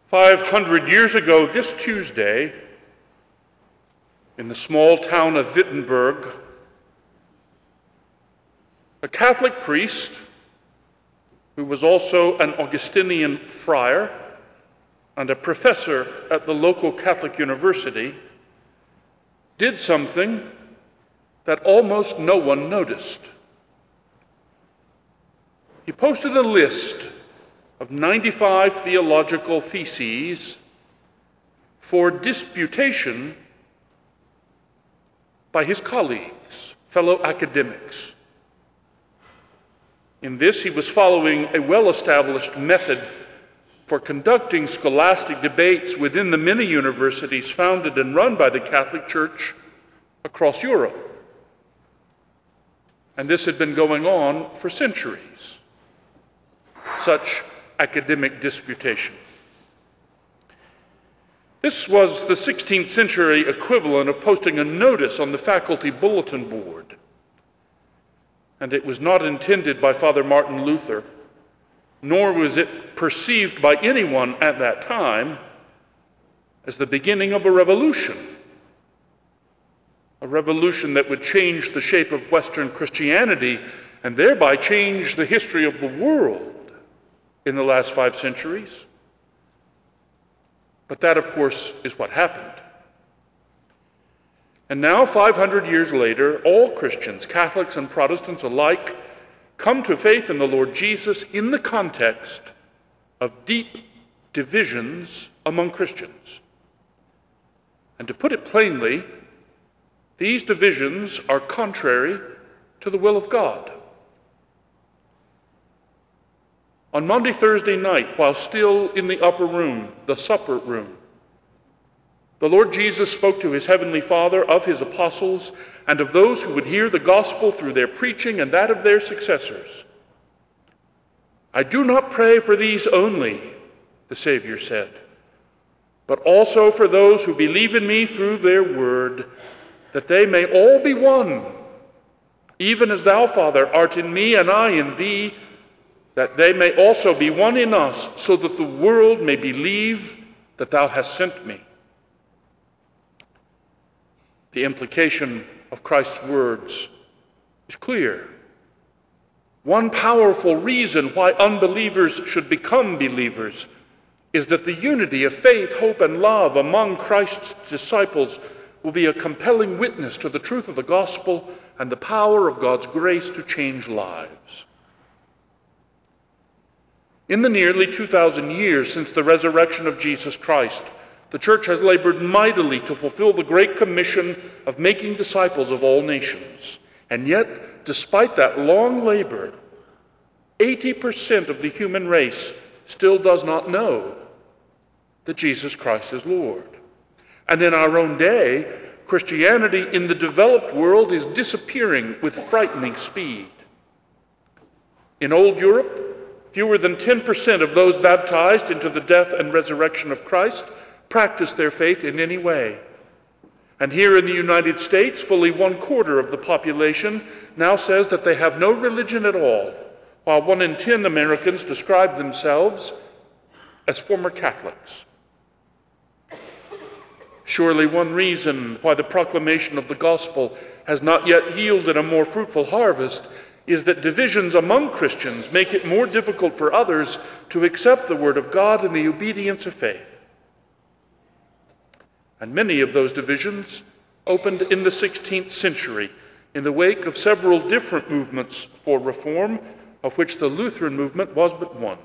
500 years ago this Tuesday, in the small town of Wittenberg, a Catholic priest, who was also an Augustinian friar and a professor at the local Catholic university, did something that almost no one noticed. He posted a list of 95 theological theses for disputation by his colleagues, fellow academics. In this, he was following a well-established method for conducting scholastic debates within the many universities founded and run by the Catholic Church across Europe. And this had been going on for centuries, such academic disputation. This was the 16th century equivalent of posting a notice on the faculty bulletin board. And it was not intended by Father Martin Luther, nor was it perceived by anyone at that time as the beginning of a revolution that would change the shape of Western Christianity and thereby change the history of the world in the last 5 centuries. But that, of course, is what happened. And now, 500 years later, all Christians, Catholics and Protestants alike, come to faith in the Lord Jesus in the context of deep divisions among Christians. And to put it plainly, these divisions are contrary to the will of God. On Monday, Thursday night, while still in the upper room, the supper room, the Lord Jesus spoke to his heavenly Father of his apostles and of those who would hear the gospel through their preaching and that of their successors. "I do not pray for these only," the Savior said, "but also for those who believe in me through their word, that they may all be one, even as thou, Father, art in me and I in thee, that they may also be one in us, so that the world may believe that thou hast sent me." The implication of Christ's words is clear. One powerful reason why unbelievers should become believers is that the unity of faith, hope, and love among Christ's disciples will be a compelling witness to the truth of the gospel and the power of God's grace to change lives. In the nearly 2,000 years since the resurrection of Jesus Christ, the Church has labored mightily to fulfill the great commission of making disciples of all nations. And yet, despite that long labor, 80% of the human race still does not know that Jesus Christ is Lord. And in our own day, Christianity in the developed world is disappearing with frightening speed. In old Europe, fewer than 10% of those baptized into the death and resurrection of Christ practice their faith in any way. And here in the United States, fully 1/4 of the population now says that they have no religion at all, while 1 in 10 Americans describe themselves as former Catholics. Surely one reason why the proclamation of the gospel has not yet yielded a more fruitful harvest is that divisions among Christians make it more difficult for others to accept the word of God in the obedience of faith. And many of those divisions opened in the 16th century in the wake of several different movements for reform, of which the Lutheran movement was but one.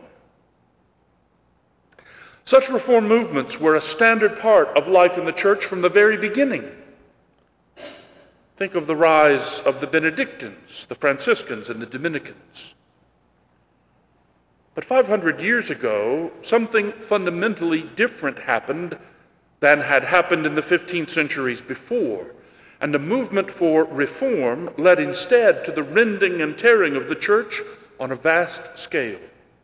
Such reform movements were a standard part of life in the Church from the very beginning. Think of the rise of the Benedictines, the Franciscans, and the Dominicans. But 500 years ago, something fundamentally different happened than had happened in the 15th centuries before, and the movement for reform led instead to the rending and tearing of the Church on a vast scale.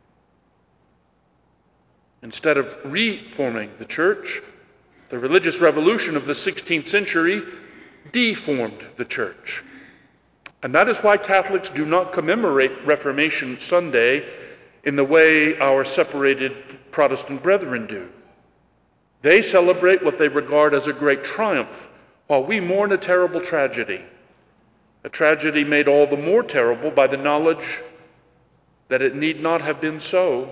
Instead of reforming the Church, the religious revolution of the 16th century deformed the Church. And that is why Catholics do not commemorate Reformation Sunday in the way our separated Protestant brethren do. They celebrate what they regard as a great triumph, while we mourn a terrible tragedy, a tragedy made all the more terrible by the knowledge that it need not have been so.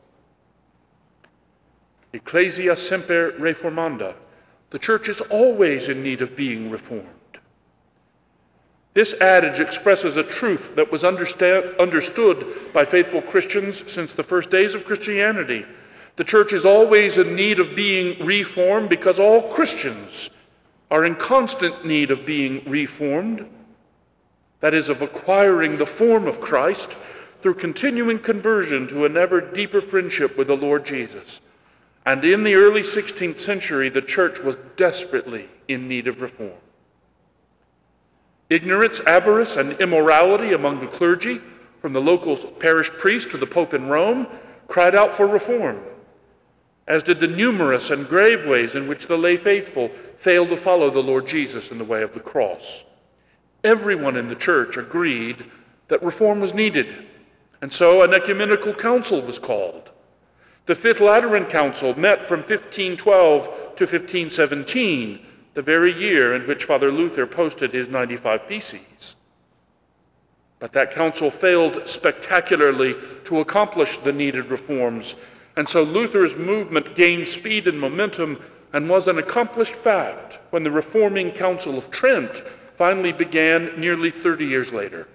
Ecclesia semper reformanda. The church is always in need of being reformed. This adage expresses a truth that was understood by faithful Christians since the first days of Christianity. The church is always in need of being reformed because all Christians are in constant need of being reformed, that is, of acquiring the form of Christ through continuing conversion to an ever deeper friendship with the Lord Jesus. And in the early 16th century, the church was desperately in need of reform. Ignorance, avarice, and immorality among the clergy, from the local parish priest to the Pope in Rome, cried out for reform, as did the numerous and grave ways in which the lay faithful failed to follow the Lord Jesus in the way of the cross. Everyone in the church agreed that reform was needed, and so an ecumenical council was called. The Fifth Lateran Council met from 1512 to 1517, the very year in which Father Luther posted his 95 Theses. But that council failed spectacularly to accomplish the needed reforms, and so Luther's movement gained speed and momentum and was an accomplished fact when the Reforming Council of Trent finally began nearly 30 years later.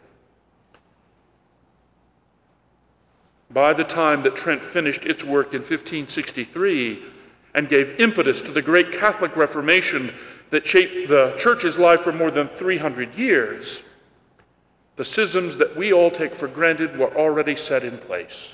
By the time that Trent finished its work in 1563 and gave impetus to the great Catholic Reformation that shaped the church's life for more than 300 years, the schisms that we all take for granted were already set in place.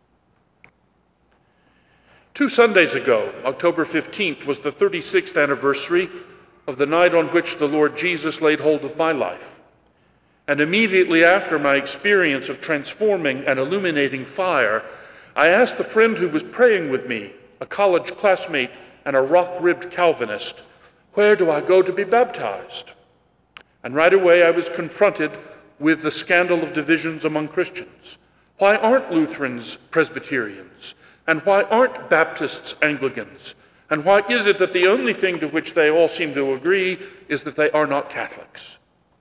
2 Sundays ago, October 15th, was the 36th anniversary of the night on which the Lord Jesus laid hold of my life. And immediately after my experience of transforming and illuminating fire, I asked the friend who was praying with me, a college classmate and a rock-ribbed Calvinist, where do I go to be baptized? And right away I was confronted with the scandal of divisions among Christians. Why aren't Lutherans Presbyterians? And why aren't Baptists Anglicans? And why is it that the only thing to which they all seem to agree is that they are not Catholics?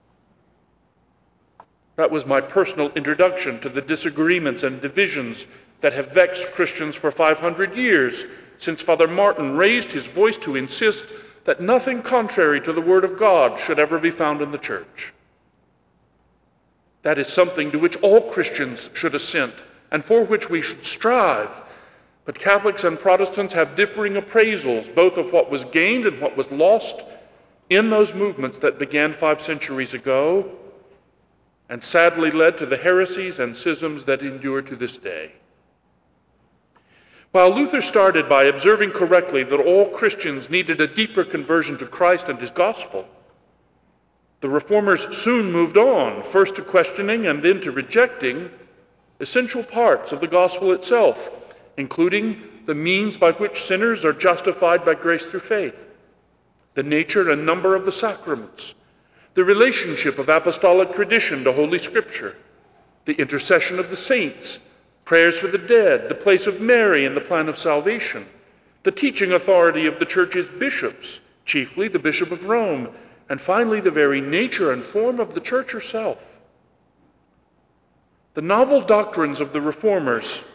That was my personal introduction to the disagreements and divisions that have vexed Christians for 500 years, since Father Martin raised his voice to insist that nothing contrary to the Word of God should ever be found in the Church. That is something to which all Christians should assent and for which we should strive. But Catholics and Protestants have differing appraisals, both of what was gained and what was lost in those movements that began 5 centuries ago and sadly led to the heresies and schisms that endure to this day. While Luther started by observing correctly that all Christians needed a deeper conversion to Christ and his gospel, the Reformers soon moved on, first to questioning and then to rejecting essential parts of the gospel itself, including the means by which sinners are justified by grace through faith, the nature and number of the sacraments, the relationship of apostolic tradition to Holy Scripture, the intercession of the saints, prayers for the dead, the place of Mary in the plan of salvation, the teaching authority of the Church's bishops, chiefly the Bishop of Rome, and finally the very nature and form of the Church herself. The novel doctrines of the Reformers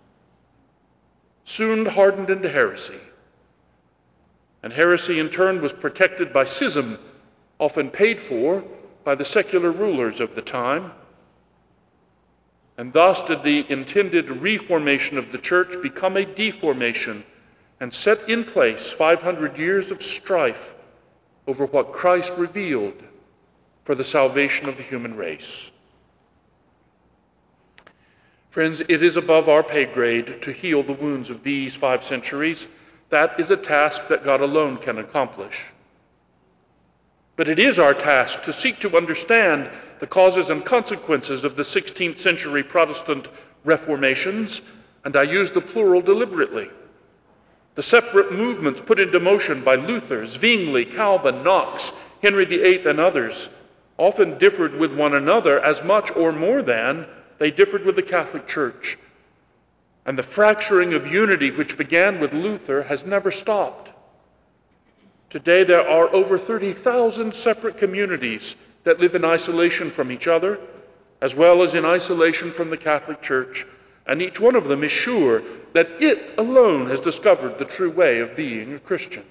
soon hardened into heresy, and heresy in turn was protected by schism, often paid for by the secular rulers of the time. And thus did the intended reformation of the Church become a deformation and set in place 500 years of strife over what Christ revealed for the salvation of the human race. Friends, it is above our pay grade to heal the wounds of these 5 centuries. That is a task that God alone can accomplish. But it is our task to seek to understand the causes and consequences of the 16th century Protestant reformations, and I use the plural deliberately. The separate movements put into motion by Luther, Zwingli, Calvin, Knox, Henry VIII, and others often differed with one another as much or more than they differed with the Catholic Church. And the fracturing of unity which began with Luther has never stopped. Today there are over 30,000 separate communities that live in isolation from each other, as well as in isolation from the Catholic Church, and each one of them is sure that it alone has discovered the true way of being a Christian.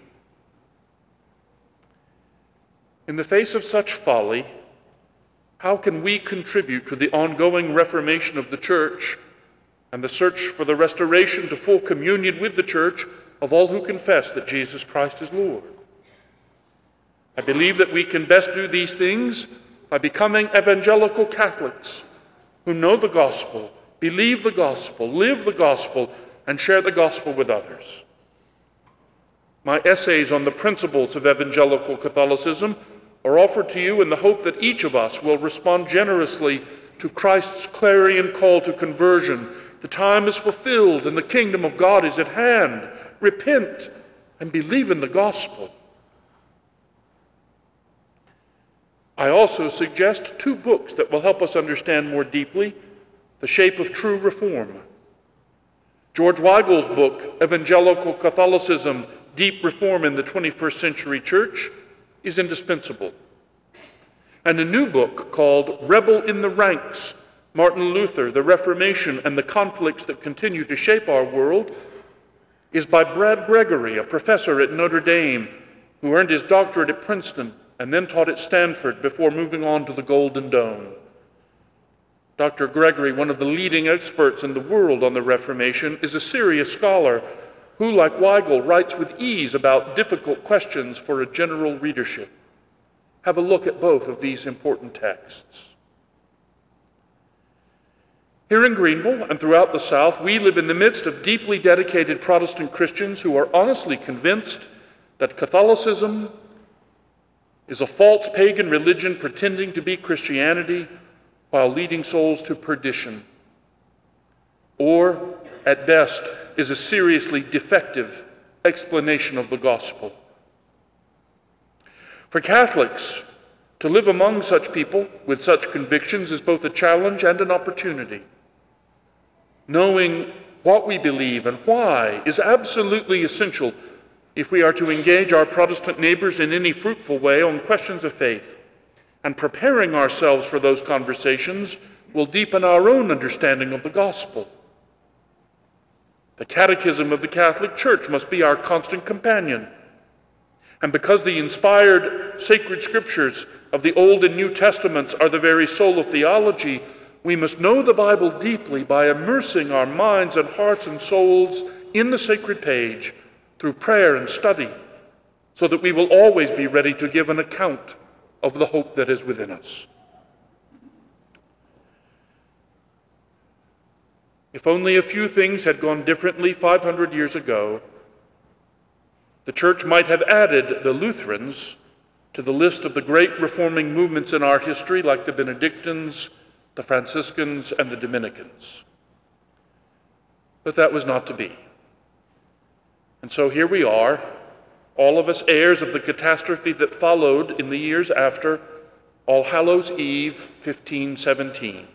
In the face of such folly, how can we contribute to the ongoing reformation of the Church and the search for the restoration to full communion with the Church of all who confess that Jesus Christ is Lord? I believe that we can best do these things by becoming evangelical Catholics who know the gospel, believe the gospel, live the gospel, and share the gospel with others. My essays on the principles of evangelical Catholicism are offered to you in the hope that each of us will respond generously to Christ's clarion call to conversion. The time is fulfilled and the kingdom of God is at hand. Repent and believe in the gospel. I also suggest 2 books that will help us understand more deeply the shape of true reform. George Weigel's book, Evangelical Catholicism, Deep Reform in the 21st Century Church, is indispensable. And a new book called Rebel in the Ranks, Martin Luther, the Reformation, and the Conflicts that Continue to Shape Our World, is by Brad Gregory, a professor at Notre Dame who earned his doctorate at Princeton and then taught at Stanford before moving on to the Golden Dome. Dr. Gregory, one of the leading experts in the world on the Reformation, is a serious scholar who, like Weigel, writes with ease about difficult questions for a general readership. Have a look at both of these important texts. Here in Greenville and throughout the South, we live in the midst of deeply dedicated Protestant Christians who are honestly convinced that Catholicism is a false pagan religion pretending to be Christianity while leading souls to perdition, or, at best, is a seriously defective explanation of the gospel. For Catholics, to live among such people with such convictions is both a challenge and an opportunity. Knowing what we believe and why is absolutely essential if we are to engage our Protestant neighbors in any fruitful way on questions of faith. And preparing ourselves for those conversations will deepen our own understanding of the gospel. The Catechism of the Catholic Church must be our constant companion. And because the inspired sacred scriptures of the Old and New Testaments are the very soul of theology, we must know the Bible deeply by immersing our minds and hearts and souls in the sacred page through prayer and study, so that we will always be ready to give an account of the hope that is within us. If only a few things had gone differently 500 years ago, the Church might have added the Lutherans to the list of the great reforming movements in our history, like the Benedictines, the Franciscans, and the Dominicans. But that was not to be. And so here we are, all of us heirs of the catastrophe that followed in the years after All Hallows' Eve, 1517.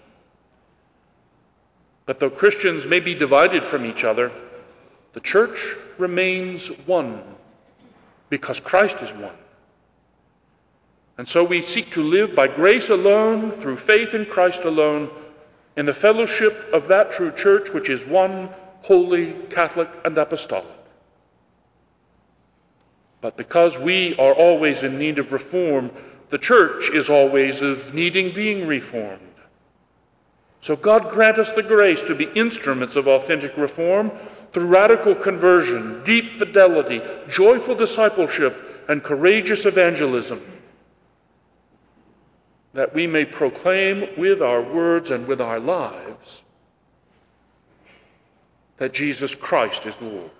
But though Christians may be divided from each other, the Church remains one, because Christ is one. And so we seek to live by grace alone, through faith in Christ alone, in the fellowship of that true Church which is one, holy, Catholic, and apostolic. But because we are always in need of reform, the Church is always of needing being reformed. So God grant us the grace to be instruments of authentic reform through radical conversion, deep fidelity, joyful discipleship, and courageous evangelism, that we may proclaim with our words and with our lives that Jesus Christ is Lord.